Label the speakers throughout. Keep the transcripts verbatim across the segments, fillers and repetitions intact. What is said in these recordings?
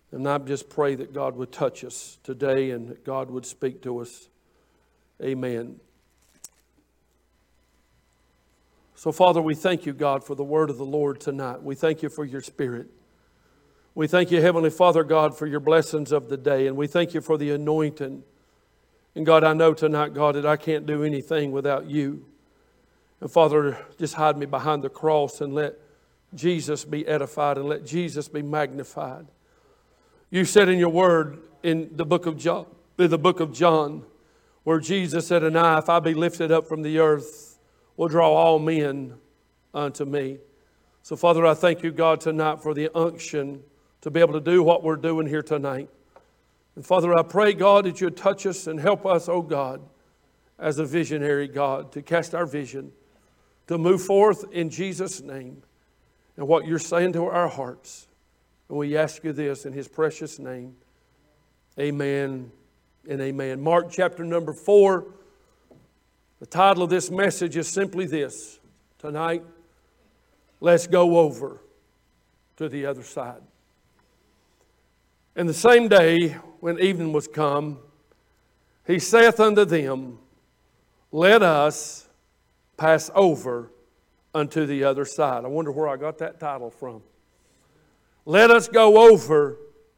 Speaker 1: And I just pray that God would touch us today and that God would speak to us. Amen. So, Father, we thank you, God, for the word of the Lord tonight. We thank you for your Spirit. We thank you, Heavenly Father, God, for your blessings of the day. And we thank you for the anointing. And God, I know tonight, God, that I can't do anything without you. And Father, just hide me behind the cross and let Jesus be edified and let Jesus be magnified. You said in your word in the book of John, in the book of John, where Jesus said, "And I, if I be lifted up from the earth, will draw all men unto me." So Father, I thank you, God, tonight for the unction to be able to do what we're doing here tonight. And Father, I pray, God, that you'd touch us and help us, oh God, as a visionary, God, to cast our vision, to move forth in Jesus' name and what you're saying to our hearts. And we ask you this in his precious name. Amen and amen. Mark chapter number four. The title of this message is simply this. Tonight, let's go over to the other side. And the same day, when evening was come, he saith unto them, "Let us pass over unto the other side." I wonder where I got that title from. Let us go over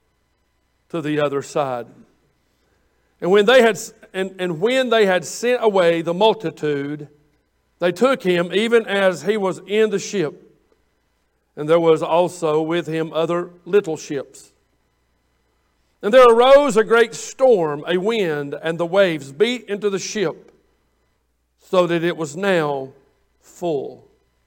Speaker 1: to the other side. And when they had and, and when they had sent away the multitude, they took him even as he was in the ship. And there was also with him other little ships. And there arose a great storm, a wind, and the waves beat into the ship, so that it was now full.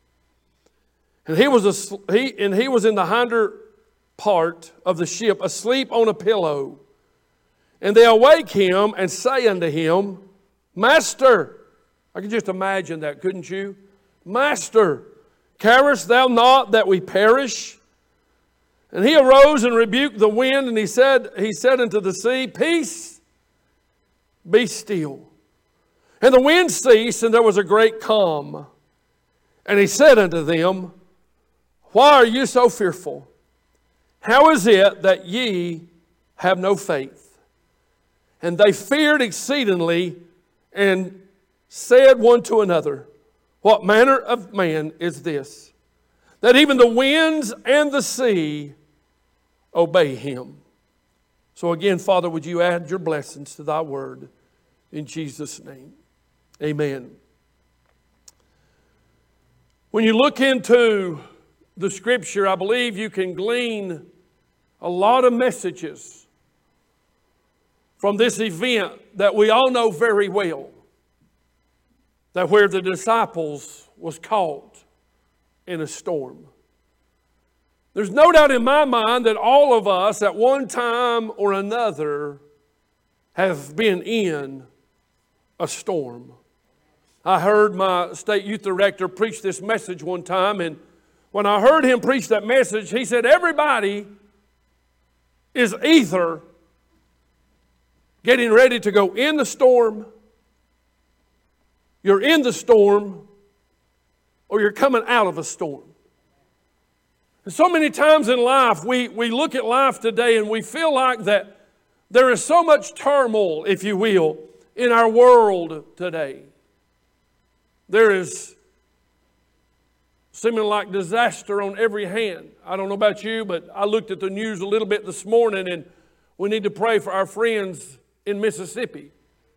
Speaker 1: And he was a, he and he was in the hinder part of the ship, asleep on a pillow. And they awake him and say unto him, "Master," I can just imagine that, couldn't you? "Master, carest thou not that we perish?" And he arose and rebuked the wind, and he said, he said unto the sea, "Peace, be still." And the wind ceased, and there was a great calm. And he said unto them, "Why are you so fearful? How is it that ye have no faith?" And they feared exceedingly and said one to another, "What manner of man is this, that even the winds and the sea obey him?" So again, Father, would you add your blessings to thy word in Jesus' name. Amen. When you look into the scripture, I believe you can glean a lot of messages from this event that we all know very well. That where the disciples was caught in a storm. There's no doubt in my mind that all of us at one time or another have been in a storm. I heard my state youth director preach this message one time, and when I heard him preach that message, he said everybody is either getting ready to go in the storm, you're in the storm, or you're coming out of a storm. And so many times in life, we, we look at life today and we feel like that there is so much turmoil, if you will, in our world today. There is seeming like disaster on every hand. I don't know about you, but I looked at the news a little bit this morning, and we need to pray for our friends in Mississippi.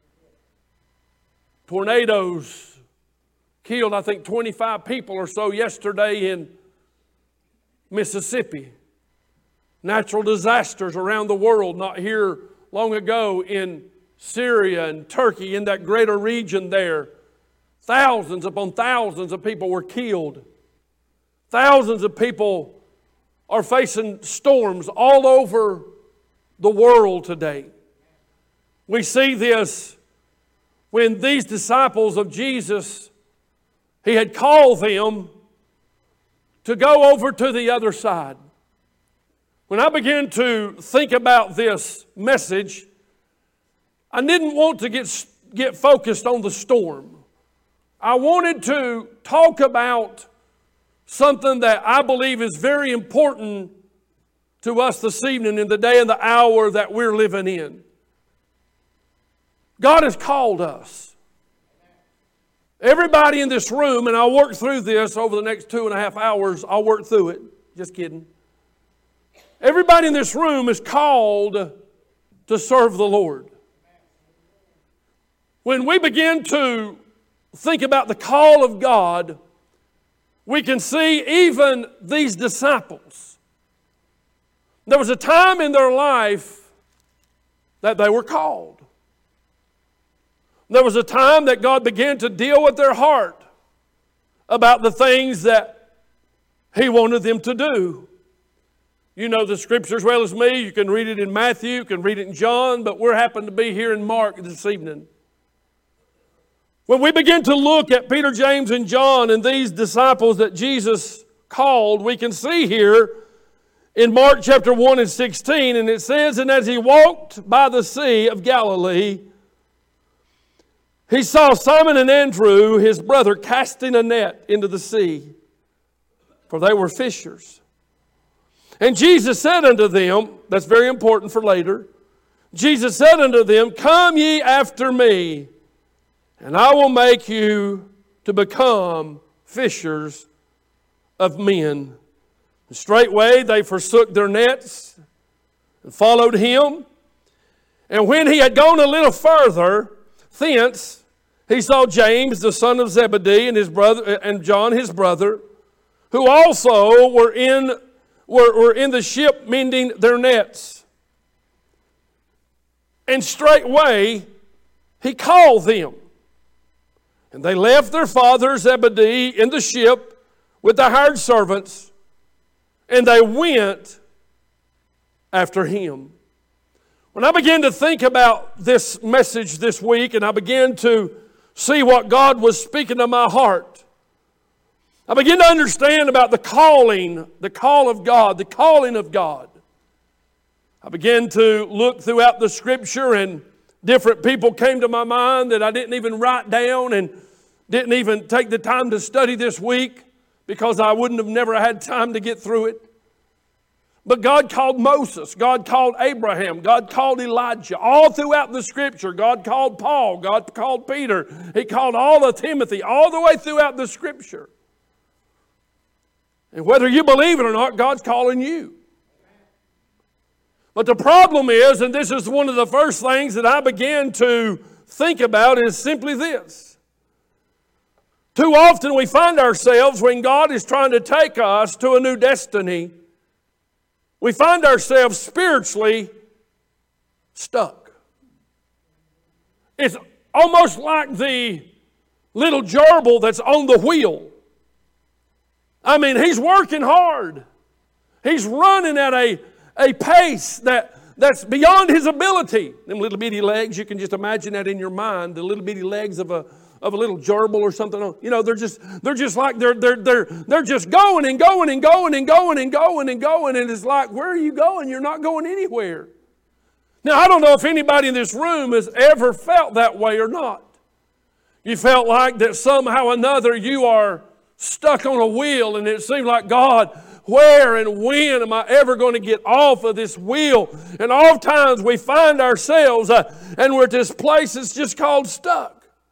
Speaker 1: Tornadoes killed, I think, twenty-five people or so yesterday in Mississippi. Natural disasters around the world, not here long ago in Syria and Turkey, in that greater region there. Thousands upon thousands of people were killed. Thousands of people are facing storms all over the world today. We see this when these disciples of Jesus, he had called them to go over to the other side. When I began to think about this message, I didn't want to get, get focused on the storm. I wanted to talk about something that I believe is very important to us this evening in the day and the hour that we're living in. God has called us. Everybody in this room, and I'll work through this over the next two and a half hours. I'll work through it. Just kidding. Everybody in this room is called to serve the Lord. When we begin to think about the call of God, we can see even these disciples. There was a time in their life that they were called. There was a time that God began to deal with their heart about the things that He wanted them to do. You know the Scripture as well as me. You can read it in Matthew, you can read it in John, but we're happen to be here in Mark this evening. When we begin to look at Peter, James, and John and these disciples that Jesus called, we can see here in Mark chapter one and sixteen, and it says, "And as He walked by the Sea of Galilee, He saw Simon and Andrew, his brother, casting a net into the sea, for they were fishers. And Jesus said unto them," that's very important for later, Jesus said unto them, "Come ye after me, and I will make you to become fishers of men." And straightway they forsook their nets and followed Him. And when He had gone a little further thence, He saw James the son of Zebedee and his brother and John his brother, who also were in were, were in the ship mending their nets. And straightway He called them. And they left their father Zebedee in the ship with the hired servants, and they went after Him. When I began to think about this message this week, and I began to see what God was speaking to my heart, I began to understand about the calling, the call of God, the calling of God. I began to look throughout the Scripture, and different people came to my mind that I didn't even write down and didn't even take the time to study this week because I wouldn't have never had time to get through it. But God called Moses, God called Abraham, God called Elijah. All throughout the Scripture, God called Paul, God called Peter. He called all of Timothy, all the way throughout the Scripture. And whether you believe it or not, God's calling you. But the problem is, and this is one of the first things that I began to think about, is simply this. Too often we find ourselves, when God is trying to take us to a new destiny, we find ourselves spiritually stuck. It's almost like the little gerbil that's on the wheel. I mean, he's working hard. He's running at a, a pace that, that's beyond his ability. Them little bitty legs, you can just imagine that in your mind, the little bitty legs of a of a little gerbil or something. You know, they're just they're just like they're they're they're they're just going and going and going and going and going and going, and it's like, where are you going? You're not going anywhere. Now, I don't know if anybody in this room has ever felt that way or not. You felt like that somehow or another you are stuck on a wheel, and it seemed like, God, where and when am I ever going to get off of this wheel? And oftentimes we find ourselves uh, and we're at this place that's just called stuck.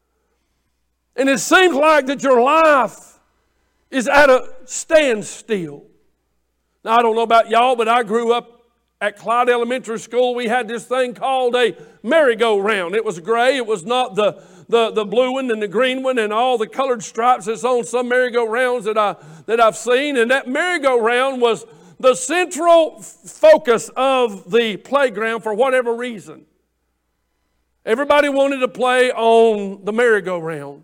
Speaker 1: And it seems like that your life is at a standstill. Now, I don't know about y'all, but I grew up at Clyde Elementary School. We had this thing called a merry-go-round. It was gray. It was not the, the, the blue one and the green one and all the colored stripes that's on some merry-go-rounds that, I, that I've seen. And that merry-go-round was the central focus of the playground for whatever reason. Everybody wanted to play on the merry-go-round.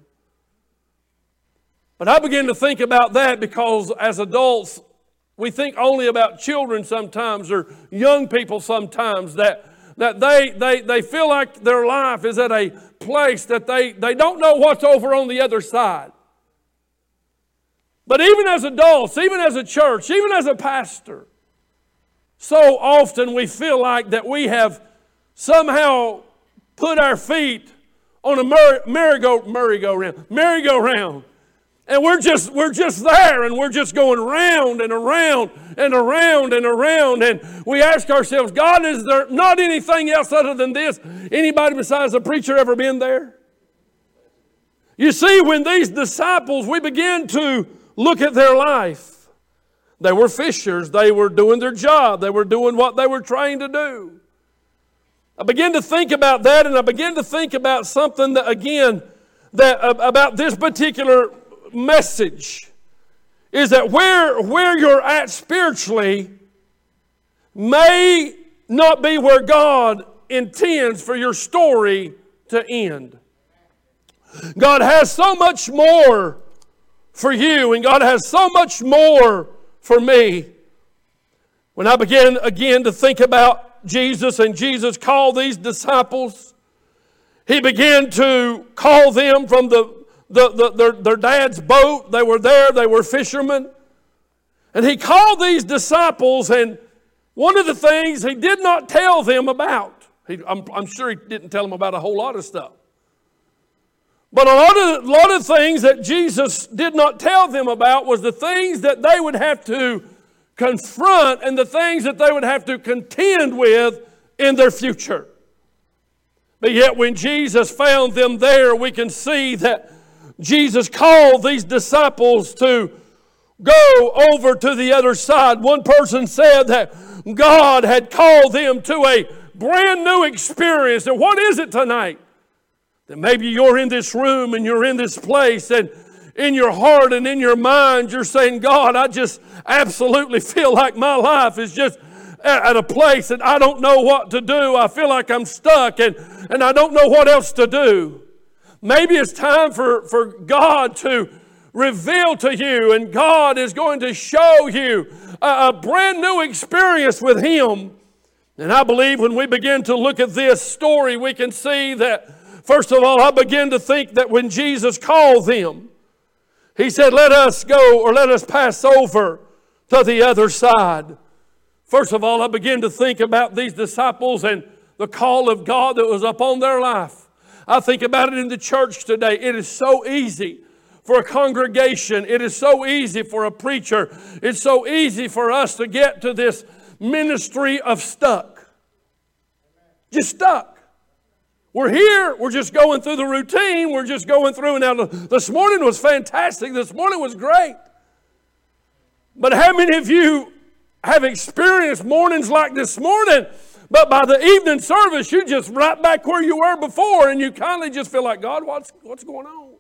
Speaker 1: But I began to think about that because as adults, we think only about children sometimes, or young people sometimes, that, that they, they, they feel like their life is at a place that they, they don't know what's over on the other side. But even as adults, even as a church, even as a pastor, so often we feel like that we have somehow put our feet on a merry-go, merry-go-round, merry-go-round. And we're just, we're just there, and we're just going round and around and around and around. And we ask ourselves, God, is there not anything else other than this? Anybody besides a preacher ever been there? You see, when these disciples, we begin to look at their life. They were fishers. They were doing their job. They were doing what they were trained to do. I began to think about that, and I began to think about something that, again, that about this particular message is that where, where you're at spiritually may not be where God intends for your story to end. God has so much more for you, and God has so much more for me. When I began again to think about Jesus, and Jesus called these disciples, He began to call them from the, the, the their, their dad's boat. They were there, they were fishermen. And He called these disciples, and one of the things He did not tell them about, he, I'm, I'm sure He didn't tell them about a whole lot of stuff. But a lot of, a lot of things that Jesus did not tell them about was the things that they would have to confront and the things that they would have to contend with in their future. But yet when Jesus found them there, we can see that Jesus called these disciples to go over to the other side. One person said that God had called them to a brand new experience. And what is it tonight? That maybe you're in this room and you're in this place, and in your heart and in your mind you're saying, God, I just absolutely feel like my life is just at a place that I don't know what to do. I feel like I'm stuck and, and I don't know what else to do. Maybe it's time for, for God to reveal to you, and God is going to show you a, a brand new experience with Him. And I believe when we begin to look at this story, we can see that, first of all, I begin to think that when Jesus called them, He said, let us go, or let us pass over to the other side. First of all, I begin to think about these disciples and the call of God that was upon their life. I think about it in the church today. It is so easy for a congregation. It is so easy for a preacher. It's so easy for us to get to this ministry of stuck. Just stuck. We're here. We're just going through the routine. We're just going through. Now, this morning was fantastic. This morning was great. But how many of you have experienced mornings like this morning, but by the evening service, you're just right back where you were before, and you kind of just feel like, God, what's, what's going on?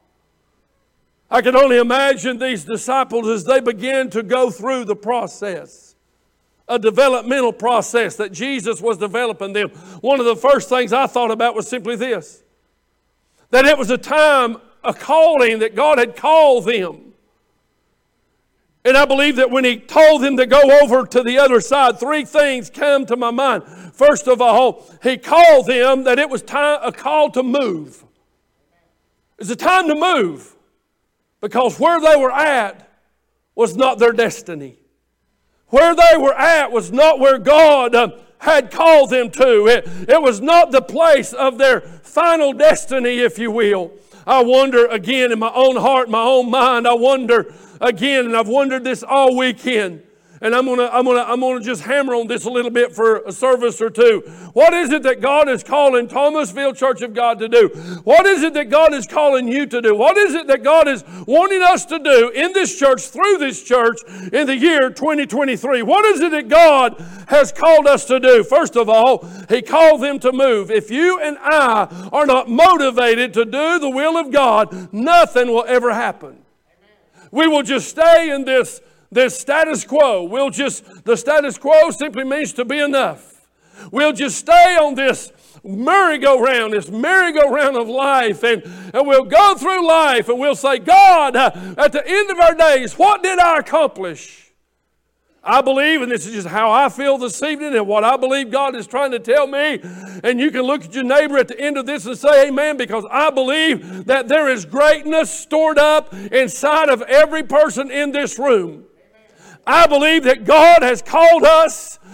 Speaker 1: I can only imagine these disciples as they began to go through the process, a developmental process that Jesus was developing them. One of the first things I thought about was simply this, that it was a time, a calling that God had called them. And I believe that when He told them to go over to the other side, three things came to my mind. First of all, He called them that it was time, a call to move. It's a time to move, because where they were at was not their destiny. Where they were at was not where God uh, had called them to. It, it was not the place of their final destiny, if you will. I wonder again in my own heart, my own mind, I wonder again, and I've wondered this all weekend, and I'm gonna, I'm gonna, I'm gonna just hammer on this a little bit for a service or two. What is it that God is calling Thomasville Church of God to do? What is it that God is calling you to do? What is it that God is wanting us to do in this church, through this church, in the year twenty twenty-three? What is it that God has called us to do? First of all, He called them to move. If you and I are not motivated to do the will of God, nothing will ever happen. We will just stay in this, this status quo. We'll just, the status quo simply means to be enough. We'll just stay on this merry-go-round, this merry-go-round of life, and, and we'll go through life and we'll say, God, uh, at the end of our days, what did I accomplish? I believe, and this is just how I feel this evening and what I believe God is trying to tell me, and you can look at your neighbor at the end of this and say amen, because I believe that there is greatness stored up inside of every person in this room. I believe that God has called us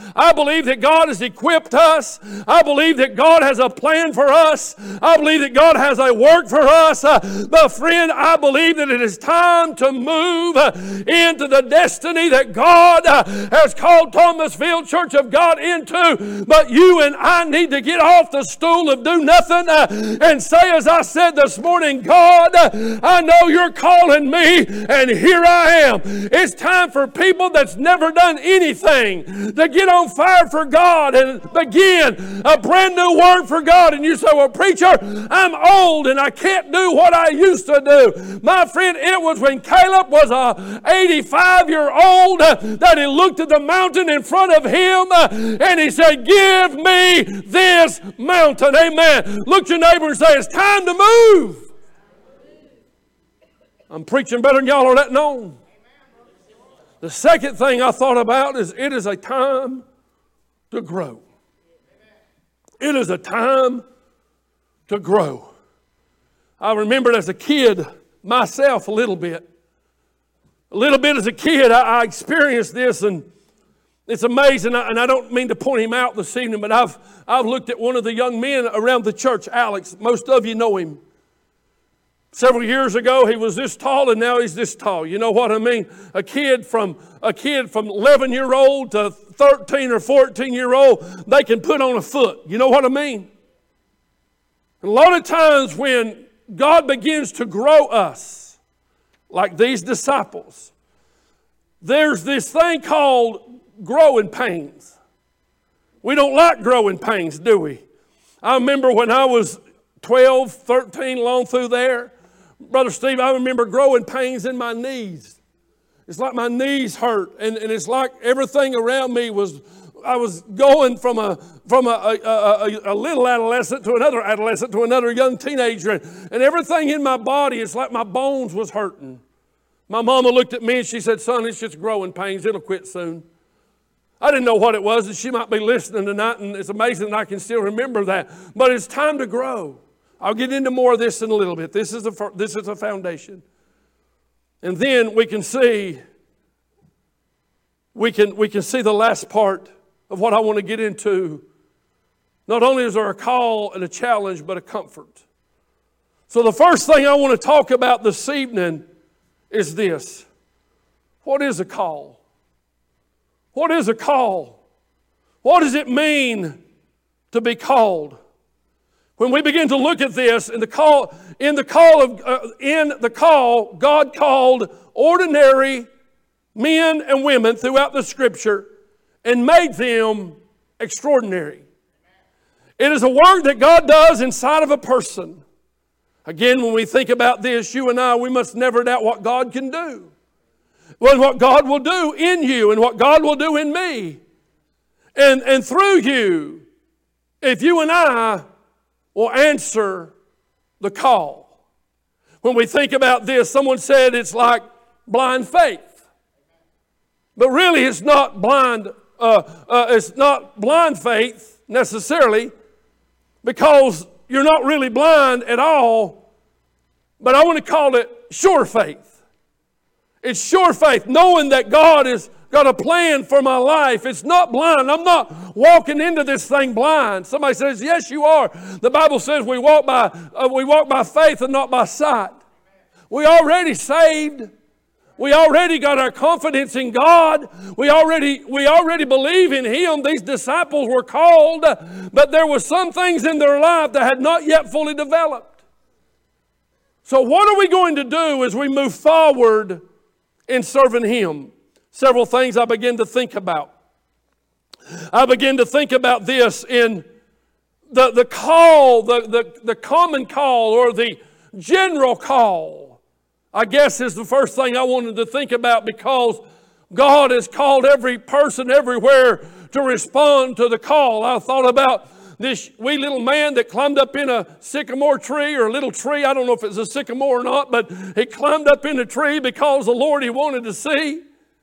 Speaker 1: I believe that God has equipped us. I believe that God has a plan for us. I believe that God has a work for us. Uh, but friend, I believe that it is time to move uh, into the destiny that God uh, has called Thomasville Church of God into. But you and I need to get off the stool of do nothing uh, and say, as I said this morning, God, uh, I know you're calling me, and here I am. It's time for people that's never done anything to get on fire for God and begin a brand new work for God. And you say, well, preacher, I'm old and I can't do what I used to do. My friend, it was when Caleb was a eighty-five-year-old uh, that he looked at the mountain in front of him uh, and he said, give me this mountain. Amen. Look at your neighbor and say, it's time to move. I'm preaching better than y'all are letting on. The second thing I thought about is it is a time to grow. It is a time to grow. I remembered as a kid myself a little bit. A little bit as a kid, I, I experienced this, and it's amazing. And I don't mean to point him out this evening, but I've, I've looked at one of the young men around the church, Alex. Most of you know him. Several years ago, he was this tall, and now he's this tall. You know what I mean? A kid from a kid from eleven-year-old to thirteen or fourteen-year-old, they can put on a foot. You know what I mean? And a lot of times when God begins to grow us, like these disciples, there's this thing called growing pains. We don't like growing pains, do we? I remember when I was twelve, thirteen, along through there, Brother Steve, I remember growing pains in my knees. It's like my knees hurt, and, and it's like everything around me was, I was going from a from a, a, a, a little adolescent to another adolescent to another young teenager, and, and everything in my body, it's like my bones was hurting. My mama looked at me and she said, son, it's just growing pains. It'll quit soon. I didn't know what it was, and she might be listening tonight, and it's amazing that I can still remember that. But it's time to grow. I'll get into more of this in a little bit. This is a, this is a foundation. And then we can see, we can, we can see the last part of what I want to get into. Not only is there a call and a challenge, but a comfort. So the first thing I want to talk about this evening is this. What is a call? What is a call? What does it mean to be called? When we begin to look at this, in the call, in the call of, uh, in the call, God called ordinary men and women throughout the Scripture and made them extraordinary. It is a work that God does inside of a person. Again, when we think about this, you and I, we must never doubt what God can do. Well, what God will do in you and what God will do in me. And, and through you, if you and I will answer the call. When we think about this, someone said it's like blind faith. But really it's not blind, uh, uh, it's not blind faith necessarily, because you're not really blind at all, but I want to call it sure faith. It's sure faith, knowing that God has got a plan for my life. It's not blind. I'm not walking into this thing blind. Somebody says, yes, you are. The Bible says we walk by, uh, we walk by faith and not by sight. We already saved. We already got our confidence in God. We already, we already believe in Him. These disciples were called, but there were some things in their life that had not yet fully developed. So what are we going to do as we move forward in serving Him? Several things I begin to think about. I begin to think about this in the, the call, the, the, the common call or the general call, I guess is the first thing I wanted to think about, because God has called every person everywhere to respond to the call. I thought about this wee little man that climbed up in a sycamore tree or a little tree. I don't know if it's a sycamore or not, but he climbed up in a tree because the Lord he wanted to see.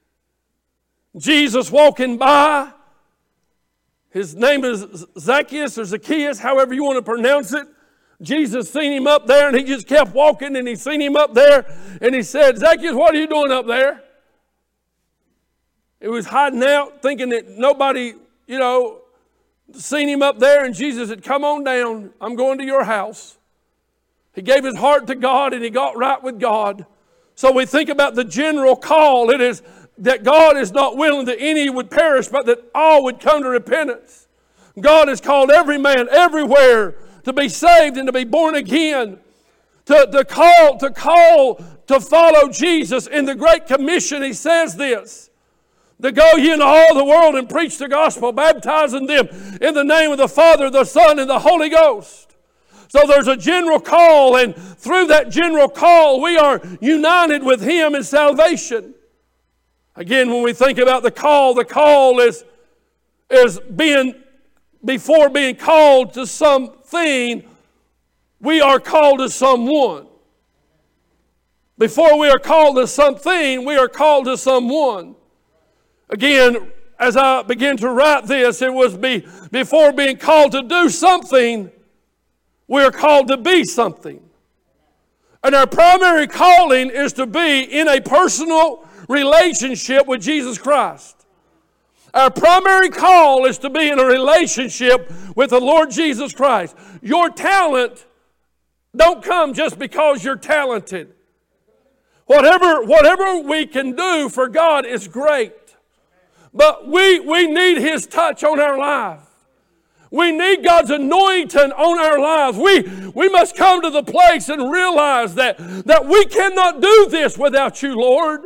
Speaker 1: Jesus walking by. His name is Zacchaeus or Zacchaeus, however you want to pronounce it. Jesus seen him up there, and he just kept walking, and he seen him up there, and he said, Zacchaeus, what are you doing up there? He was hiding out, thinking that nobody you know, seen him up there, and Jesus said, come on down. I'm going to your house. He gave his heart to God, and he got right with God. So we think about the general call. It is that God is not willing that any would perish, but that all would come to repentance. God has called every man everywhere to be saved and to be born again. To, to call, to call to follow Jesus. In the Great Commission, he says this, to go ye into all the world and preach the gospel, baptizing them in the name of the Father, the Son, and the Holy Ghost. So there's a general call, and through that general call, we are united with him in salvation. Again, when we think about the call, the call is, is being, before being called to something, we are called to someone. Before we are called to something, we are called to someone. Again, as I begin to write this, it was be, before being called to do something, we are called to be something. And our primary calling is to be in a personal relationship with Jesus Christ. Our primary call is to be in a relationship with the Lord Jesus Christ. Your talent don't come just because you're talented. Whatever, whatever we can do for God is great. But we, we need his touch on our life. We need God's anointing on our lives. We, we must come to the place and realize that, that we cannot do this without you, Lord.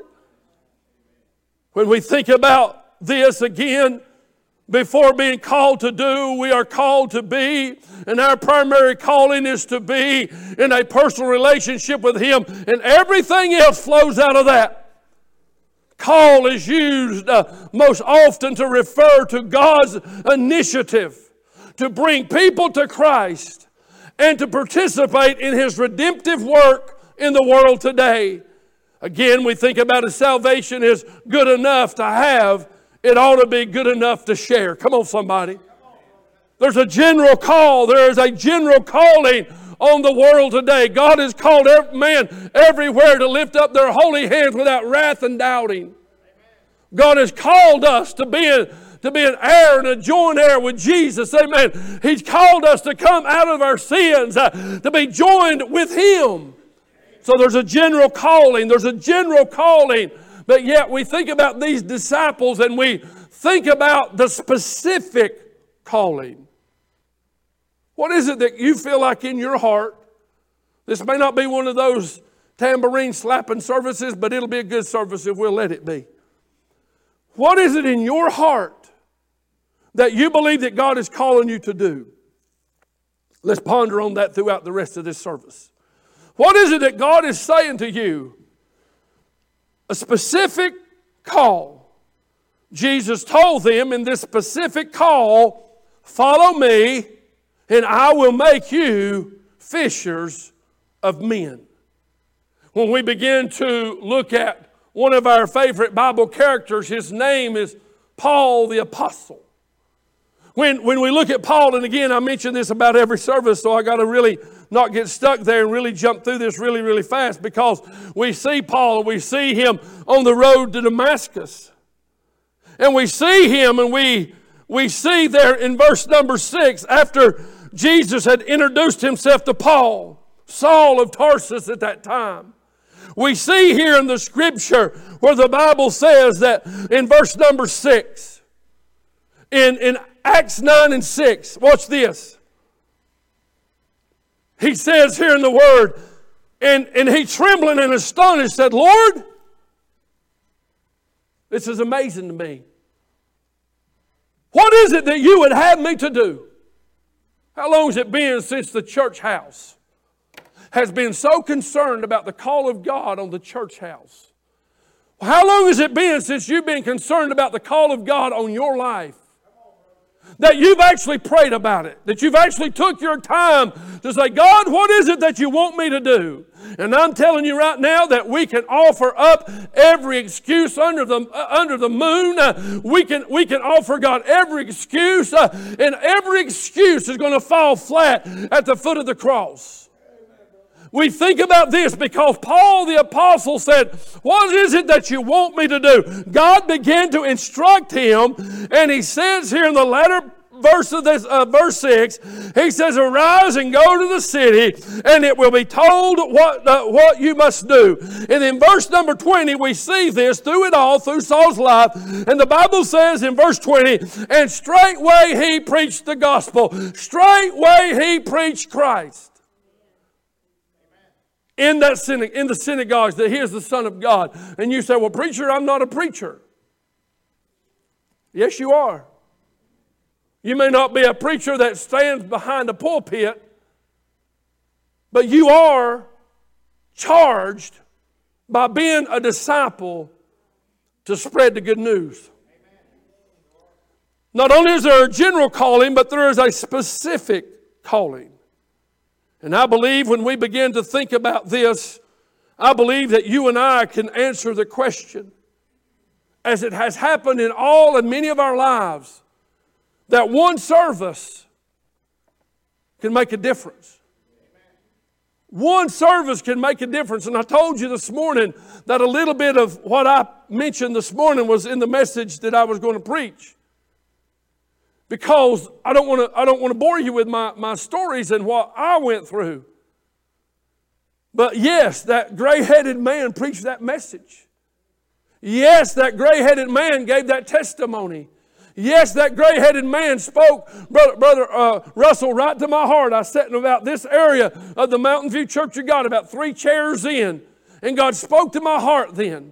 Speaker 1: When we think about this again, before being called to do, we are called to be. And our primary calling is to be in a personal relationship with him. And everything else flows out of that. Call is used uh, most often to refer to God's initiative to bring people to Christ and to participate in his redemptive work in the world today. Again, we think about it, salvation is good enough to have. It ought to be good enough to share. Come on, somebody. There's a general call. There is a general calling on the world today. God has called every man everywhere to lift up their holy hands without wrath and doubting. God has called us to be, a, to be an heir and a joint heir with Jesus. Amen. He's called us to come out of our sins, uh, to be joined with him. So there's a general calling. There's a general calling. But yet we think about these disciples and we think about the specific calling. What is it that you feel like in your heart? This may not be one of those tambourine slapping services, but it'll be a good service if we'll let it be. What is it in your heart that you believe that God is calling you to do? Let's ponder on that throughout the rest of this service. What is it that God is saying to you? A specific call. Jesus told them in this specific call, follow me and I will make you fishers of men. When we begin to look at one of our favorite Bible characters, his name is Paul the Apostle. When, when we look at Paul, and again I mention this about every service, so I got to really not get stuck there and really jump through this really, really fast, because we see Paul and we see him on the road to Damascus. And we see him and we, we see there in verse number six, after Jesus had introduced himself to Paul, Saul of Tarsus at that time. We see here in the scripture where the Bible says that in verse number six, in, in Acts nine and six, watch this. He says here in the word, and, and he trembling and astonished said, Lord, this is amazing to me. What is it that you would have me to do? How long has it been since the church house has been so concerned about the call of God on the church house? How long has it been since you've been concerned about the call of God on your life? That you've actually prayed about it. That you've actually took your time to say, God, what is it that you want me to do? And I'm telling you right now that we can offer up every excuse under the, uh, under the moon. Uh, we, can, we can offer God every excuse. Uh, and every excuse is going to fall flat at the foot of the cross. We think about this because Paul the Apostle said, what is it that you want me to do? God began to instruct him, and he says here in the latter verse of this, uh, verse six, he says, arise and go to the city, and it will be told what, uh, what you must do. And in verse number twenty, we see this through it all, through Saul's life. And the Bible says in verse twenty, and straightway he preached the gospel. Straightway he preached Christ. In that synagogue, in the synagogues, that he is the Son of God. And you say, well, preacher, I'm not a preacher. Yes, you are. You may not be a preacher that stands behind a pulpit, but you are charged by being a disciple to spread the good news. Not only is there a general calling, but there is a specific calling. And I believe when we begin to think about this, I believe that you and I can answer the question, as it has happened in all and many of our lives, that one service can make a difference. One service can make a difference. And I told you this morning that a little bit of what I mentioned this morning was in the message that I was going to preach. Because I don't want to I don't want to bore you with my, my stories and what I went through. But yes, that gray-headed man preached that message. Yes, that gray-headed man gave that testimony. Yes, that gray-headed man spoke, Brother, brother uh, Russell, right to my heart. I sat in about this area of the Mountain View Church of God, about three chairs in. And God spoke to my heart then.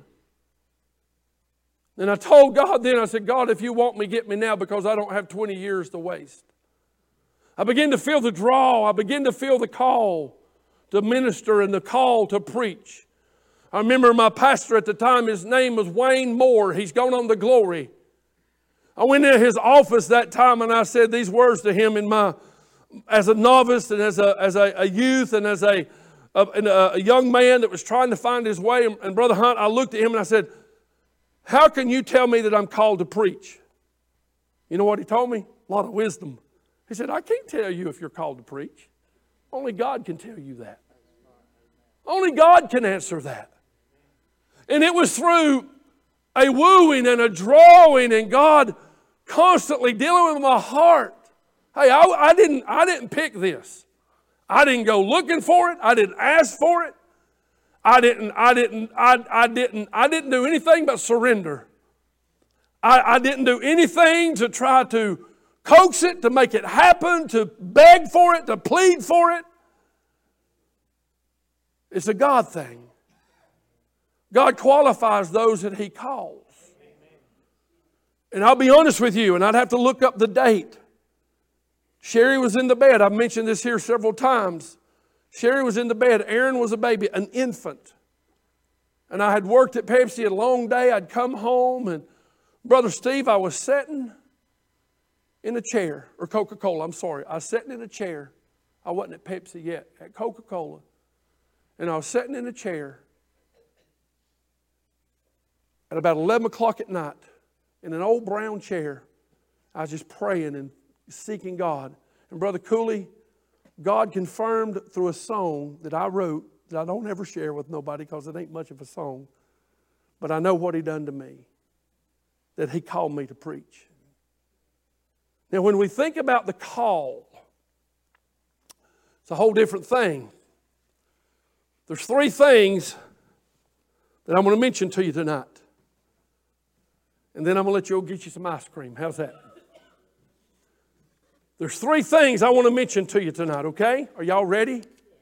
Speaker 1: And I told God then, I said, God, if you want me, get me now, because I don't have twenty years to waste. I began to feel the draw. I began to feel the call to minister and the call to preach. I remember my pastor at the time, his name was Wayne Moore. He's gone on to glory. I went into his office that time and I said these words to him in my, as a novice and as a, as a, a youth and as a, a, a young man that was trying to find his way. And, and Brother Hunt, I looked at him and I said, how can you tell me that I'm called to preach? You know what he told me? A lot of wisdom. He said, I can't tell you if you're called to preach. Only God can tell you that. Only God can answer that. And it was through a wooing and a drawing and God constantly dealing with my heart. Hey, I, I didn't, I didn't pick this. I didn't go looking for it. I didn't ask for it. I didn't, I didn't, I, I didn't, I didn't do anything but surrender. I, I didn't do anything to try to coax it, to make it happen, to beg for it, to plead for it. It's a God thing. God qualifies those that He calls. And I'll be honest with you, and I'd have to look up the date. Sherry was in the bed. I've mentioned this here several times. Sherry was in the bed. Aaron was a baby, an infant. And I had worked at Pepsi a long day. I'd come home, and Brother Steve, I was sitting in a chair, or Coca-Cola, I'm sorry. I was sitting in a chair. I wasn't at Pepsi yet, at Coca-Cola. And I was sitting in a chair at about eleven o'clock at night in an old brown chair. I was just praying and seeking God. And Brother Cooley, God confirmed through a song that I wrote, that I don't ever share with nobody because it ain't much of a song, but I know what He done to me, that He called me to preach. Now, when we think about the call, it's a whole different thing. There's three things that I'm going to mention to you tonight. And then I'm going to let you go get you some ice cream. How's that? There's three things I want to mention to you tonight, okay? Are y'all ready?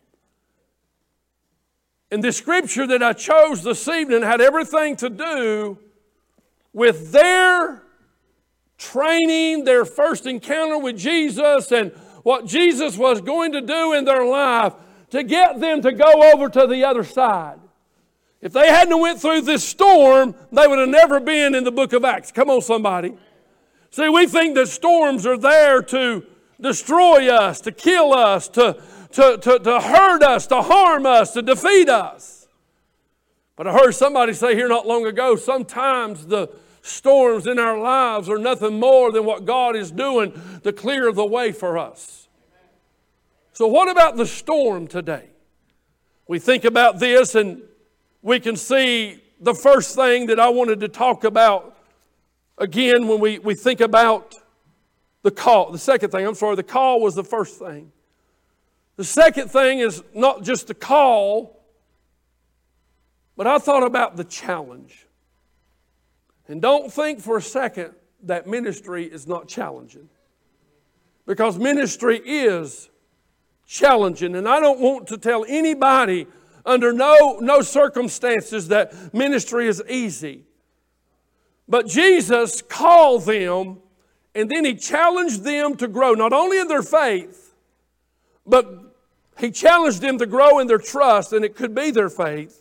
Speaker 1: And this scripture that I chose this evening had everything to do with their training, their first encounter with Jesus, and what Jesus was going to do in their life to get them to go over to the other side. If they hadn't went through this storm, they would have never been in the book of Acts. Come on, somebody. See, we think that storms are there to destroy us, to kill us, to, to, to, to hurt us, to harm us, to defeat us. But I heard somebody say here not long ago, sometimes the storms in our lives are nothing more than what God is doing to clear the way for us. So what about the storm today? We think about this and we can see the first thing that I wanted to talk about again when we, we think about the call. The second thing, I'm sorry, the call was the first thing. The second thing is not just the call, but I thought about the challenge. And don't think for a second that ministry is not challenging. Because ministry is challenging. And I don't want to tell anybody under no, no circumstances that ministry is easy. But Jesus called them, and then He challenged them to grow, not only in their faith, but He challenged them to grow in their trust, and it could be their faith.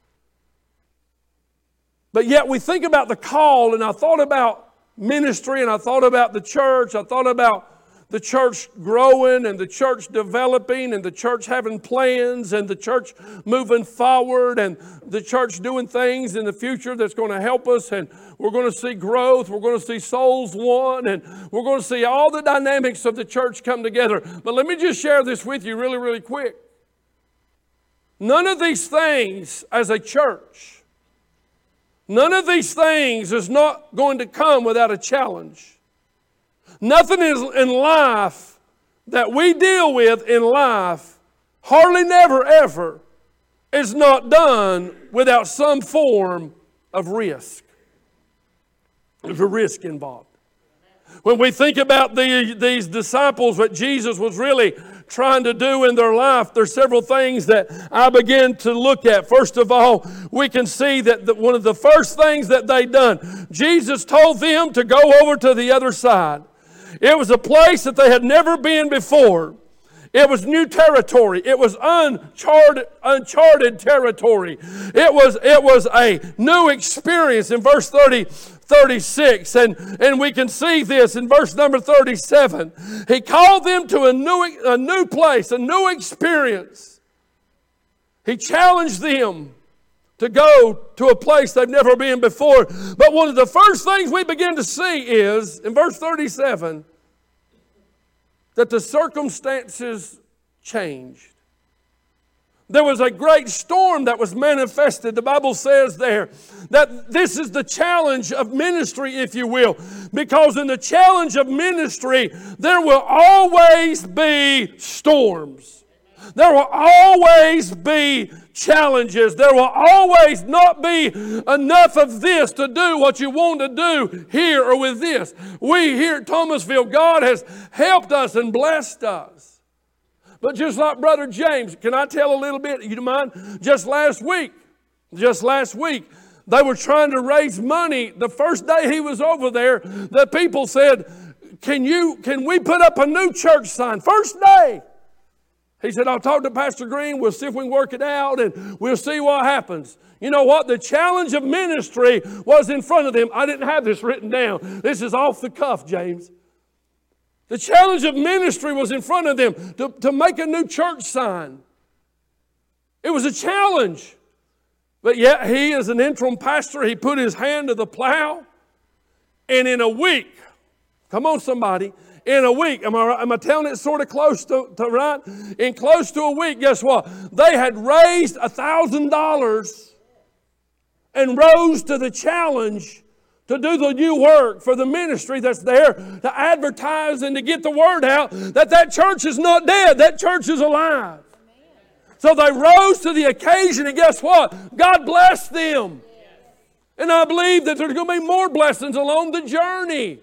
Speaker 1: But yet we think about the call, and I thought about ministry, and I thought about the church, I thought about the church growing and the church developing and the church having plans and the church moving forward and the church doing things in the future that's going to help us, and we're going to see growth, we're going to see souls won, and we're going to see all the dynamics of the church come together. But let me just share this with you really, really quick. None of these things as a church, none of these things is not going to come without a challenge. Nothing is in life that we deal with in life, hardly never ever, is not done without some form of risk. There's a risk involved. When we think about the, these disciples, what Jesus was really trying to do in their life, there's several things that I began to look at. First of all, we can see that the, one of the first things that they done, Jesus told them to go over to the other side. It was a place that they had never been before. It was new territory. It was uncharted, uncharted territory. It was, it was a new experience in verse thirty, thirty-six. And, and we can see this in verse number thirty-seven. He called them to a new, a new place, a new experience. He challenged them to go to a place they've never been before. But one of the first things we begin to see is, in verse thirty-seven, that the circumstances changed. There was a great storm that was manifested. The Bible says there that this is the challenge of ministry, if you will. Because in the challenge of ministry, there will always be storms. There will always be challenges. There will always not be enough of this to do what you want to do here or with this. We here at Thomasville, God has helped us and blessed us. But just like Brother James, can I tell a little bit? You don't mind? Just last week, just last week, they were trying to raise money. The first day he was over there, the people said, can you, can we put up a new church sign? First day. He said, I'll talk to Pastor Green. We'll see if we can work it out, and we'll see what happens. You know what? The challenge of ministry was in front of them. I didn't have this written down. This is off the cuff, James. The challenge of ministry was in front of them to, to make a new church sign. It was a challenge. But yet he, as an interim pastor, he put his hand to the plow. And in a week, come on somebody, in a week, am I, am I telling it sort of close to, to right? In close to a week, guess what? They had raised one thousand dollars and rose to the challenge to do the new work for the ministry that's there, to advertise and to get the word out that that church is not dead, that church is alive. So they rose to the occasion, and guess what? God blessed them. And I believe that there's going to be more blessings along the journey.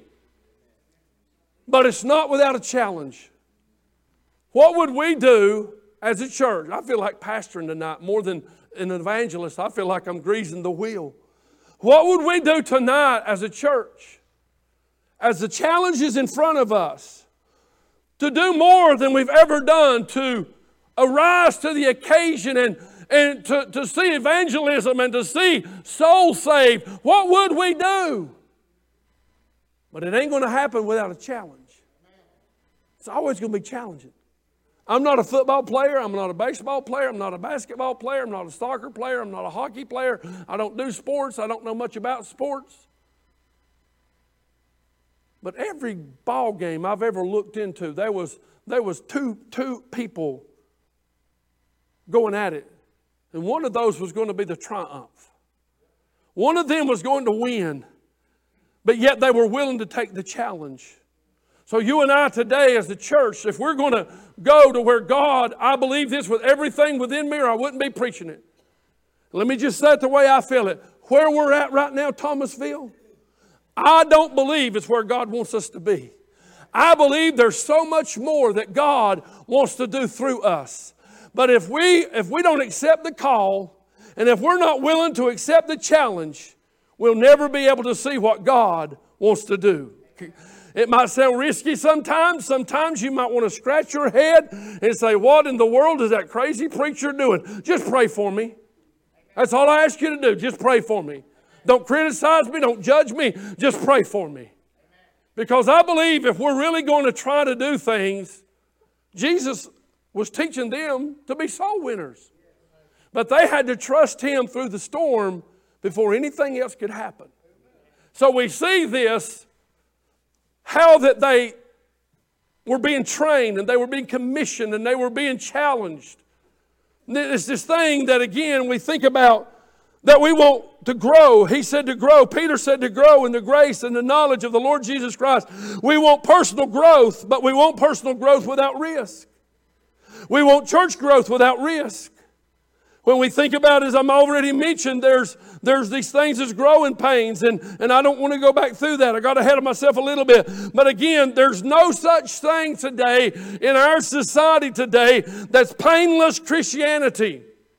Speaker 1: But it's not without a challenge. What would we do as a church? I feel like pastoring tonight more than an evangelist. I feel like I'm greasing the wheel. What would we do tonight as a church? As the challenge is in front of us, to do more than we've ever done, to arise to the occasion and, and to, to see evangelism and to see souls saved. What would we do? But it ain't going to happen without a challenge. It's always going to be challenging. I'm not a football player. I'm not a baseball player. I'm not a basketball player. I'm not a soccer player. I'm not a hockey player. I don't do sports. I don't know much about sports. But every ball game I've ever looked into, there was, there was two, two people going at it. And one of those was going to be the triumph. One of them was going to win. But yet they were willing to take the challenge. So you and I today as the church, if we're going to go to where God, I believe this with everything within me or I wouldn't be preaching it. Let me just say it the way I feel it. Where we're at right now, Thomasville, I don't believe it's where God wants us to be. I believe there's so much more that God wants to do through us. But if we, if we don't accept the call, and if we're not willing to accept the challenge, we'll never be able to see what God wants to do. It might sound risky sometimes. Sometimes you might want to scratch your head and say, what in the world is that crazy preacher doing? Just pray for me. That's all I ask you to do. Just pray for me. Don't criticize me. Don't judge me. Just pray for me. Because I believe if we're really going to try to do things, Jesus was teaching them to be soul winners. But they had to trust Him through the storm before anything else could happen. So we see this, how that they were being trained and they were being commissioned and they were being challenged. It's this thing that, again, we think about that we want to grow. He said to grow. Peter said to grow in the grace and the knowledge of the Lord Jesus Christ. We want personal growth, but we want personal growth without risk. We want church growth without risk. When we think about it, as I'm already mentioned, there's, there's these things as growing pains, and, and I don't want to go back through that. I got ahead of myself a little bit. But again, there's no such thing today in our society today that's painless Christianity.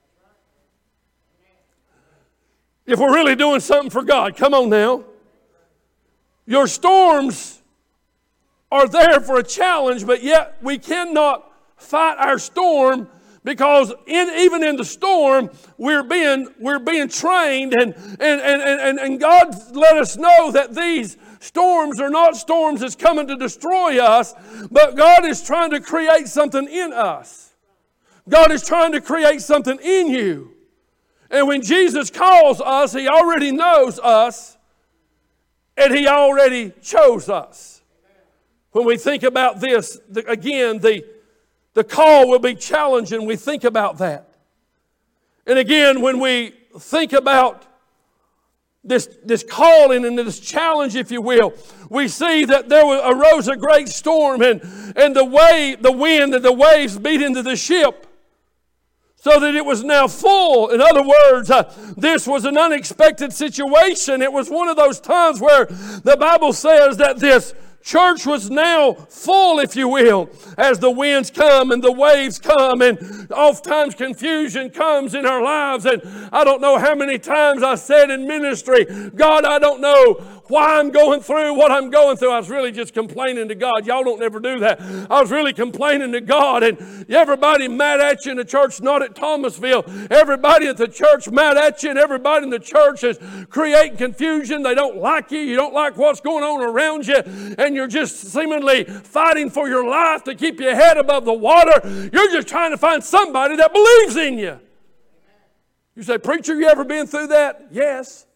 Speaker 1: If we're really doing something for God, come on now. Your storms are there for a challenge, but yet we cannot fight our storm because in, even in the storm, we're being, we're being trained, and, and, and, and, and God let us know that these storms are not storms that's coming to destroy us, but God is trying to create something in us. God is trying to create something in you. And when Jesus calls us, He already knows us, and He already chose us. When we think about this, the, again, the, the call will be challenging. We think about that. And again, when we think about this, this calling and this challenge, if you will, we see that there arose a great storm, and, and the wave, the wind and the waves beat into the ship, so that it was now full. In other words, uh, this was an unexpected situation. It was one of those times where the Bible says that this church was now full, if you will, as the winds come and the waves come, and oftentimes confusion comes in our lives. And I don't know how many times I said in ministry, God, I don't know why I'm going through what I'm going through. I was really just complaining to God. Y'all don't never do that. I was really complaining to God, and everybody mad at you in the church, not at Thomasville. Everybody at the church mad at you, and everybody in the church is creating confusion. They don't like you. You don't like what's going on around you, and you're just seemingly fighting for your life to keep your head above the water. You're just trying to find somebody that believes in you. You say, preacher, you ever been through that? Yes.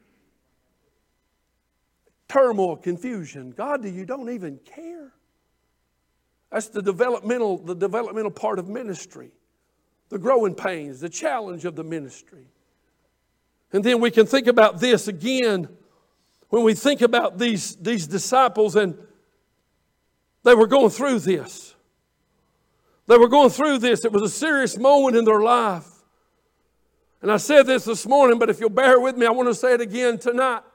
Speaker 1: Turmoil, confusion. God, you don't even care. That's the developmental, the developmental part of ministry. The growing pains, the challenge of the ministry. And then we can think about this again when we think about these, these disciples, and they were going through this. They were going through this. It was a serious moment in their life. And I said this this morning, but if you'll bear with me, I want to say it again tonight.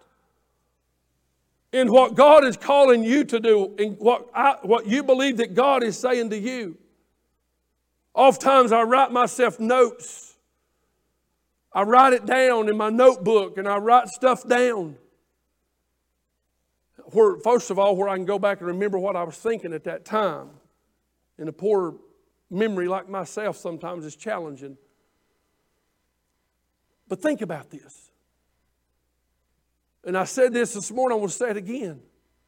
Speaker 1: In what God is calling you to do, in what, I, what you believe that God is saying to you. Oftentimes I write myself notes. I write it down in my notebook, and I write stuff down. Where, first of all, where I can go back and remember what I was thinking at that time. And a poor memory like myself sometimes is challenging. But think about this. And I said this this morning, I want to say it again.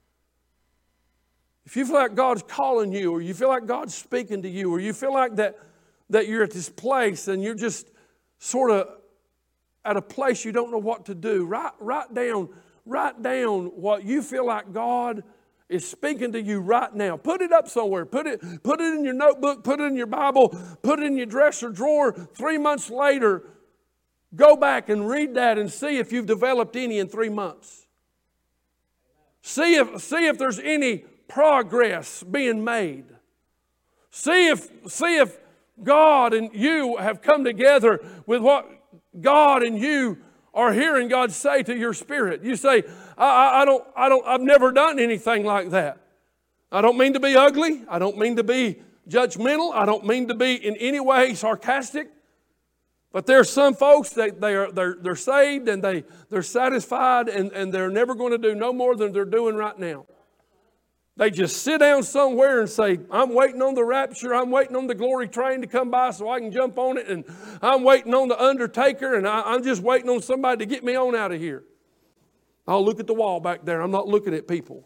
Speaker 1: If you feel like God's calling you, or you feel like God's speaking to you, or you feel like that, that you're at this place and you're just sort of at a place you don't know what to do, write, write down, write down what you feel like God is speaking to you right now. Put it up somewhere. Put it, put it in your notebook. Put it in your Bible. Put it in your dresser drawer. Three months later, go back and read that and see if you've developed any in three months. See if, see if there's any progress being made. See if, see if God and you have come together with what God and you are hearing God say to your spirit. You say, I, I, I don't, I don't, I've never done anything like that. I don't mean to be ugly. I don't mean to be judgmental. I don't mean to be in any way sarcastic. But there's some folks that they are they're, they're saved and they, they're satisfied and, and they're never going to do no more than they're doing right now. They just sit down somewhere and say, I'm waiting on the rapture. I'm waiting on the glory train to come by so I can jump on it. And I'm waiting on the undertaker. And I, I'm just waiting on somebody to get me on out of here. I'll look at the wall back there. I'm not looking at people.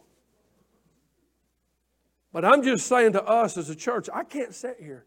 Speaker 1: But I'm just saying to us as a church, I can't sit here.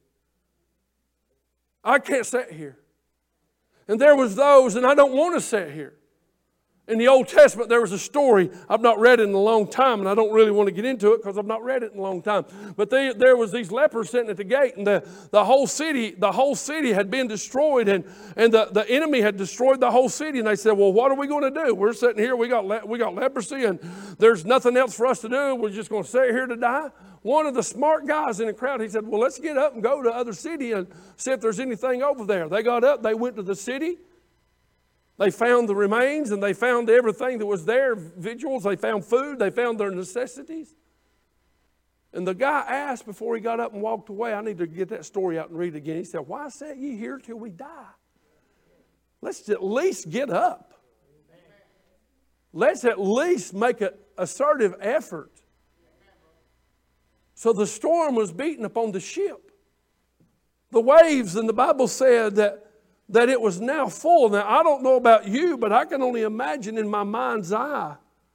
Speaker 1: I can't sit here. And there was those, and I don't want to sit here. In the Old Testament, there was a story. I've not read it in a long time, and I don't really want to get into it because I've not read it in a long time. But they, there was these lepers sitting at the gate, and the, the whole city, the whole city had been destroyed, and, and the, the enemy had destroyed the whole city. And they said, well, what are we going to do? We're sitting here, we got, le- we got leprosy, and there's nothing else for us to do. We're just going to sit here to die. One of the smart guys in the crowd, he said, well, let's get up and go to the other city and see if there's anything over there. They got up, they went to the city. They found the remains and they found everything that was there, victuals, they found food, they found their necessities. And the guy asked before he got up and walked away, I need to get that story out and read it again. He said, why sit ye here till we die? Let's at least get up. Let's at least make an assertive effort. So the storm was beating upon the ship. The waves, and the Bible said that that it was now full. Now, I don't know about you, but I can only imagine in my mind's eye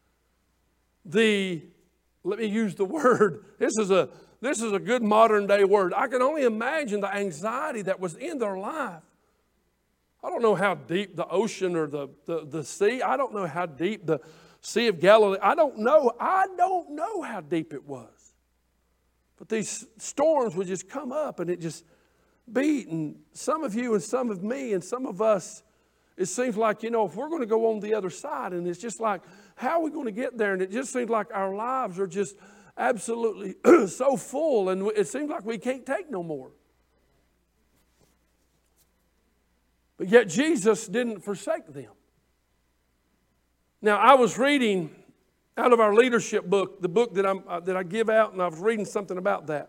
Speaker 1: the, let me use the word, this is a, this is a good modern day word. I can only imagine the anxiety that was in their life. I don't know how deep the ocean or the, the, the sea, I don't know how deep the Sea of Galilee, I don't know, I don't know how deep it was. But these storms would just come up and it just beat, and some of you and some of me and some of us, it seems like, you know, if we're going to go on the other side, and it's just like, how are we going to get there? And it just seems like our lives are just absolutely so full, and it seems like we can't take no more. But yet Jesus didn't forsake them. Now, I was reading out of our leadership book, the book that, I'm, uh, that I give out, and I was reading something about that.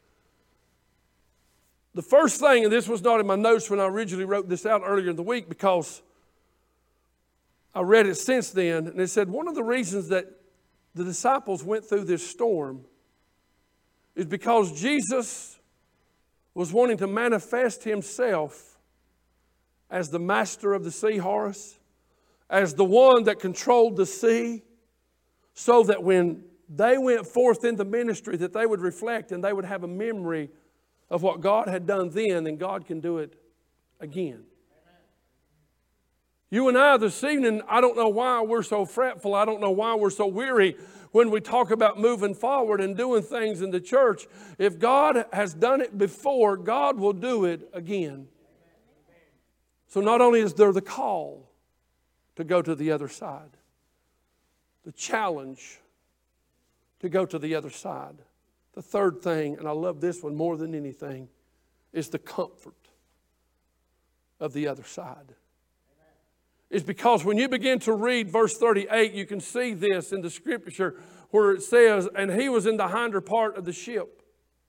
Speaker 1: The first thing, and this was not in my notes when I originally wrote this out earlier in the week because I read it since then, and it said one of the reasons that the disciples went through this storm is because Jesus was wanting to manifest himself as the master of the sea, Horace, as the one that controlled the sea, so that when they went forth in the ministry that they would reflect and they would have a memory of what God had done then, and God can do it again. Amen. You and I this evening, I don't know why we're so fretful. I don't know why we're so weary when we talk about moving forward and doing things in the church. If God has done it before, God will do it again. So not only is there the call to go to the other side, the challenge to go to the other side. The third thing, and I love this one more than anything, is the comfort of the other side. It's because when you begin to read verse thirty-eight, you can see this in the scripture where it says, and he was in the hinder part of the ship,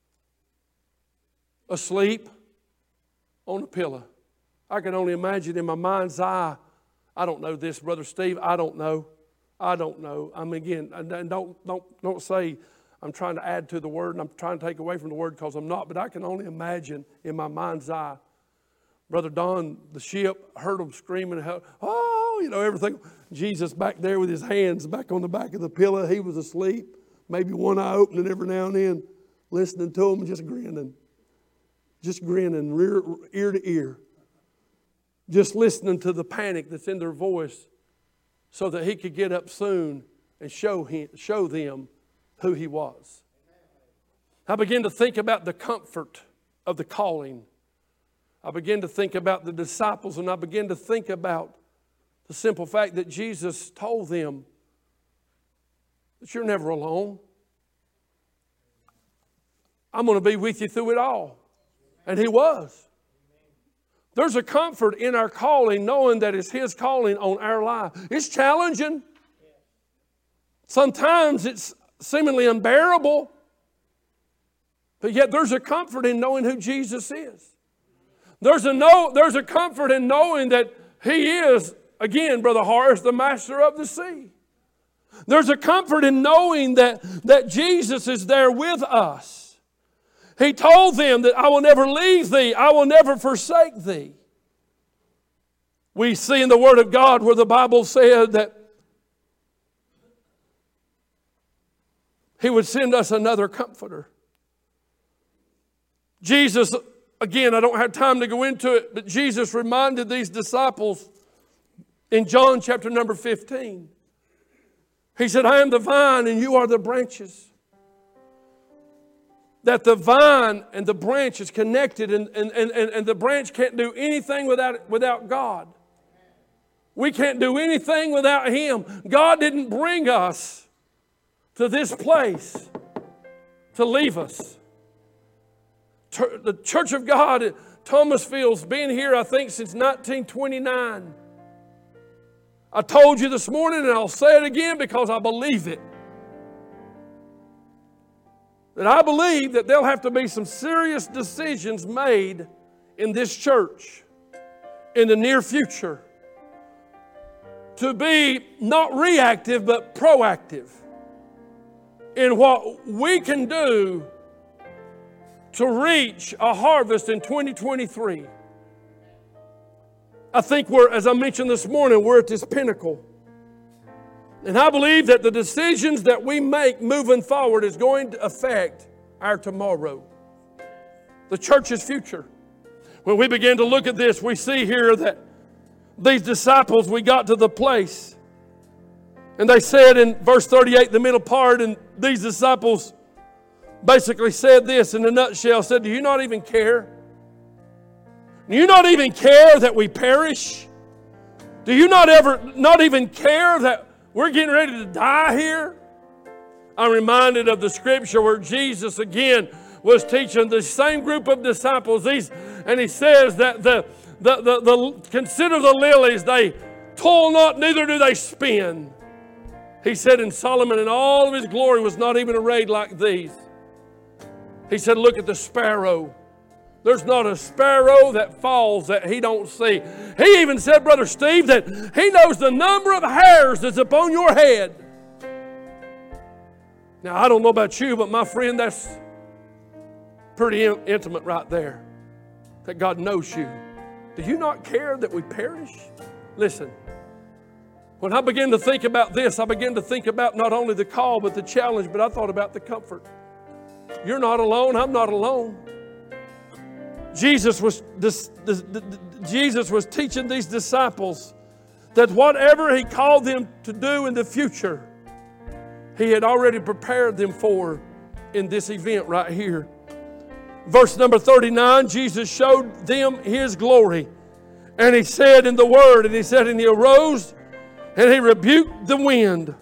Speaker 1: asleep on a pillow. I can only imagine in my mind's eye, I don't know this, Brother Steve, I don't know. I don't know. I mean, again, don't, don't, don't say I'm trying to add to the word and I'm trying to take away from the word because I'm not, but I can only imagine in my mind's eye, Brother Don, the ship, heard them screaming, oh, you know, everything. Jesus back there with his hands back on the back of the pillow. He was asleep, maybe one eye opening every now and then, listening to them, just grinning, just grinning rear, ear to ear, just listening to the panic that's in their voice so that he could get up soon and show him, show them who He was. I began to think about the comfort of the calling. I began to think about the disciples, and I began to think about the simple fact that Jesus told them that you're never alone. I'm going to be with you through it all. And He was. There's a comfort in our calling, knowing that it's His calling on our life. It's challenging. Sometimes it's seemingly unbearable. But yet there's a comfort in knowing who Jesus is. There's a, no, there's a comfort in knowing that He is, again, Brother Horace, the master of the sea. There's a comfort in knowing that, that Jesus is there with us. He told them that I will never leave thee, I will never forsake thee. We see in the Word of God where the Bible said that He would send us another comforter. Jesus, again, I don't have time to go into it, but Jesus reminded these disciples in John chapter number fifteen. He said, I am the vine and you are the branches. That the vine and the branch is connected, and, and, and, and the branch can't do anything without, without God. We can't do anything without Him. God didn't bring us to this place to leave us. The Church of God at Thomasville's been here, I think, since nineteen twenty-nine. I told you this morning, and I'll say it again because I believe it. That I believe that there'll have to be some serious decisions made in this church in the near future to be not reactive but proactive in what we can do to reach a harvest in twenty twenty-three. I think we're, as I mentioned this morning, we're at this pinnacle. And I believe that the decisions that we make moving forward is going to affect our tomorrow, the church's future. When we begin to look at this, we see here that these disciples, we got to the place, and they said in verse thirty-eight, the middle part, and these disciples basically said this in a nutshell, said, do you not even care? Do you not even care that we perish? Do you not ever, not even care that we're getting ready to die here? I'm reminded of the scripture where Jesus again was teaching the same group of disciples. He's, and He says that the, the, the, the consider the lilies, they toil not, neither do they spin. He said, in Solomon in all of his glory was not even arrayed like these. He said, look at the sparrow. There's not a sparrow that falls that He don't see. He even said, Brother Steve, that He knows the number of hairs that's upon your head. Now, I don't know about you, but my friend, that's pretty in- intimate right there. That God knows you. Do you not care that we perish? Listen, when I began to think about this, I began to think about not only the call, but the challenge, but I thought about the comfort. You're not alone. I'm not alone. Jesus was, this, this, this, Jesus was teaching these disciples that whatever He called them to do in the future, He had already prepared them for in this event right here. Verse number thirty-nine, Jesus showed them His glory. And He said in the Word, and He said, and He arose, and He rebuked the wind,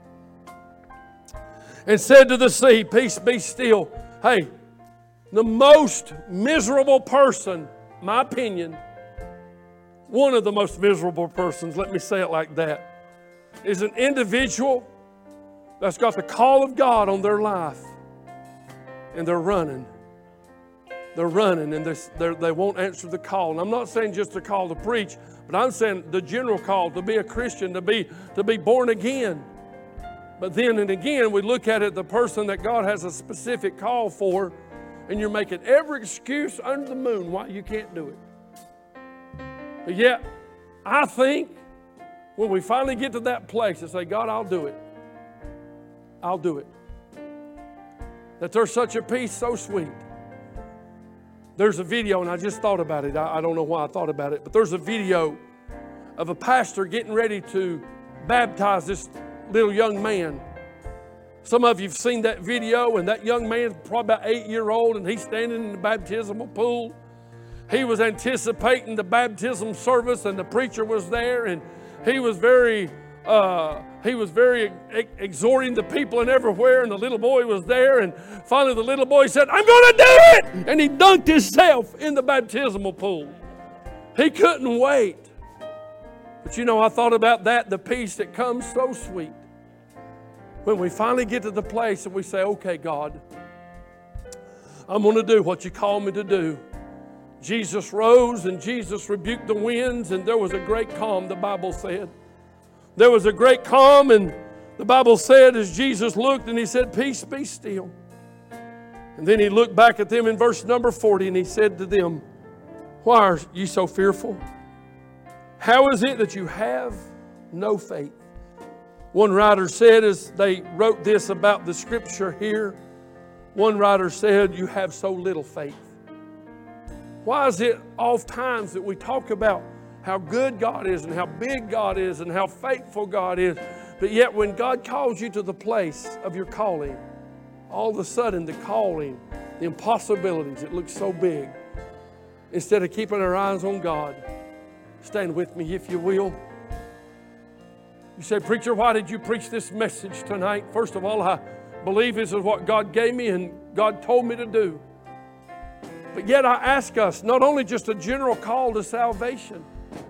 Speaker 1: and said to the sea, peace, be still. Hey, the most miserable person, my opinion, one of the most miserable persons, let me say it like that, is an individual that's got the call of God on their life, and they're running. They're running, and they're, they're, they won't answer the call. And I'm not saying just the call to preach, but I'm saying the general call to be a Christian, to be, to be born again. But then and again, we look at it, the person that God has a specific call for, and you're making every excuse under the moon why you can't do it. But yet, I think when we finally get to that place and say, God, I'll do it. I'll do it. That there's such a peace so sweet. There's a video, and I just thought about it. I, I don't know why I thought about it, but there's a video of a pastor getting ready to baptize this little young man. Some of you have seen that video, and that young man is probably about eight years old, and he's standing in the baptismal pool. He was anticipating the baptism service, and the preacher was there, and he was very, uh, he was very ex- exhorting the people and everywhere, and the little boy was there, and finally the little boy said, "I'm going to do it!" And he dunked himself in the baptismal pool. He couldn't wait. But you know, I thought about that, the peace that comes so sweet when we finally get to the place and we say, "Okay, God, I'm going to do what you call me to do." Jesus rose and Jesus rebuked the winds, and there was a great calm, the Bible said. There was a great calm, and the Bible said as Jesus looked and he said, "Peace, be still." And then he looked back at them in verse number forty and he said to them, "Why are you so fearful? How is it that you have no faith?" One writer said, as they wrote this about the scripture here, one writer said, "You have so little faith." Why is it oft times that we talk about how good God is and how big God is and how faithful God is, but yet when God calls you to the place of your calling, all of a sudden the calling, the impossibilities, it looks so big. Instead of keeping our eyes on God, stand with me if you will. You say, "Preacher, why did you preach this message tonight?" First of all, I believe this is what God gave me and God told me to do. But yet I ask us, not only just a general call to salvation,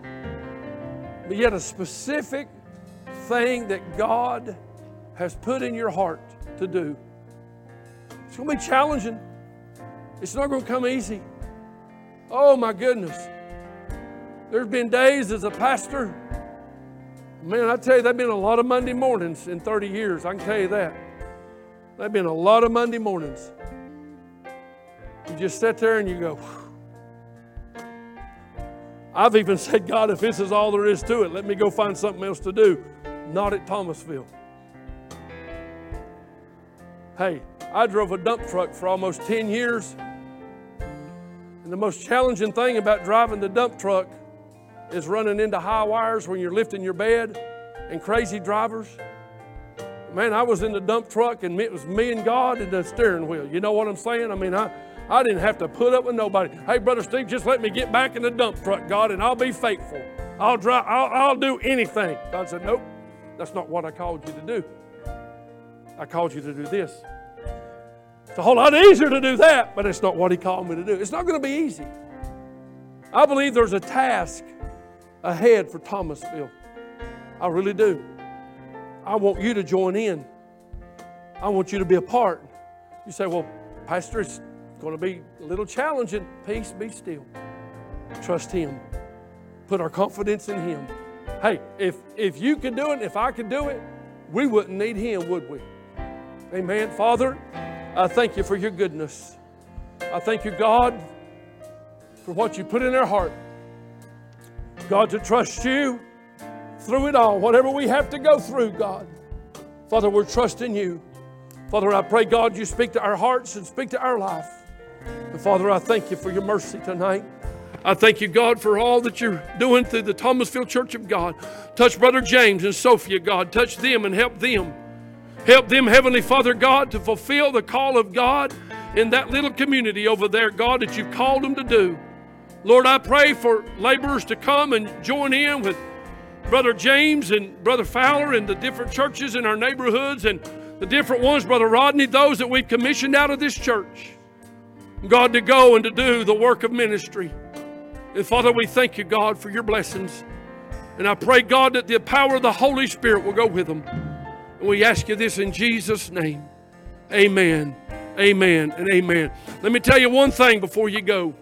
Speaker 1: but yet a specific thing that God has put in your heart to do. It's going to be challenging. It's not going to come easy. Oh my goodness. There's been days as a pastor, man, I tell you, there have been a lot of Monday mornings in thirty years. I can tell you that. There have been a lot of Monday mornings. You just sit there and you go, whew. I've even said, "God, if this is all there is to it, let me go find something else to do." Not at Thomasville. Hey, I drove a dump truck for almost ten years. And the most challenging thing about driving the dump truck is running into high wires when you're lifting your bed and crazy drivers. Man, I was in the dump truck and it was me and God and the steering wheel. You know what I'm saying? I mean, I, I didn't have to put up with nobody. "Hey, Brother Steve, just let me get back in the dump truck, God, and I'll be faithful. I'll drive, I'll, I'll do anything." God said, "Nope, that's not what I called you to do. I called you to do this." It's a whole lot easier to do that, but it's not what He called me to do. It's not going to be easy. I believe there's a task ahead for Thomasville. I really do. I want you to join in. I want you to be a part. You say, "Well, Pastor, it's going to be a little challenging." Peace, be still. Trust Him. Put our confidence in Him. Hey, if, if you could do it, if I could do it, we wouldn't need Him, would we? Amen. Father, I thank you for your goodness. I thank you, God, for what you put in their heart. God, to trust you through it all, whatever we have to go through, God. Father, we're trusting you. Father, I pray, God, you speak to our hearts and speak to our life. And Father, I thank you for your mercy tonight. I thank you, God, for all that you're doing through the Thomasville Church of God. Touch Brother James and Sophia, God. Touch them and help them. Help them, Heavenly Father, God, to fulfill the call of God in that little community over there, God, that you've called them to do. Lord, I pray for laborers to come and join in with Brother James and Brother Fowler and the different churches in our neighborhoods and the different ones, Brother Rodney, those that we've commissioned out of this church. God, to go and to do the work of ministry. And Father, we thank you, God, for your blessings. And I pray, God, that the power of the Holy Spirit will go with them. And we ask you this in Jesus' name. Amen, amen, and amen. Let me tell you one thing before you go.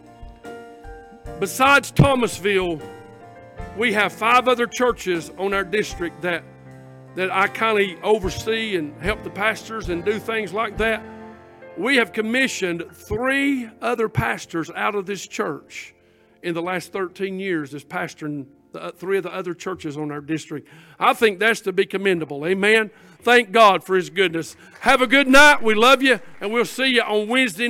Speaker 1: Besides Thomasville, we have five other churches on our district that, that I kind of oversee and help the pastors and do things like that. We have commissioned three other pastors out of this church in the last thirteen years as pastoring the, three of the other churches on our district. I think that's to be commendable. Amen. Thank God for His goodness. Have a good night. We love you, and we'll see you on Wednesday.